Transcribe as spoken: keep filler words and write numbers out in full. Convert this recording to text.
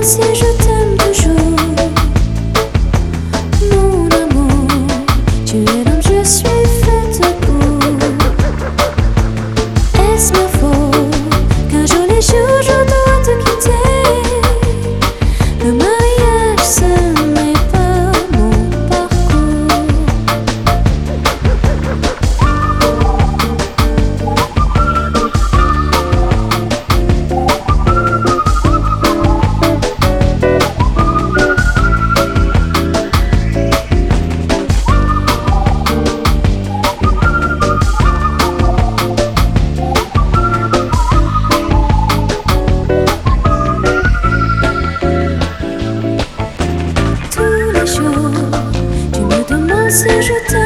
si je t'aime toujours. Mon amour, tu es l'homme, je suis faite pour. Est-ce ma faute qu'un jour les jours je dois te quitter? Le mariage ce n'est pas mon parcours. Si je t'aime